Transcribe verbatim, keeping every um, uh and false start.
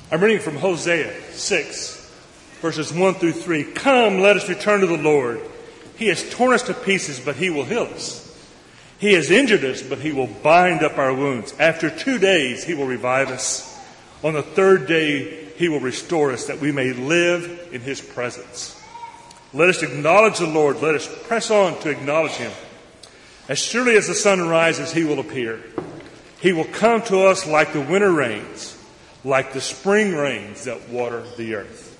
I'm reading from Hosea six, verses one through three. Come, let us return to the Lord. He has torn us to pieces, but he will heal us. He has injured us, but he will bind up our wounds. After two days, he will revive us. On the third day, he will restore us, that we may live in his presence. Let us acknowledge the Lord. Let us press on to acknowledge him. As surely as the sun rises, he will appear. He will come to us like the winter rains, like the spring rains that water the earth.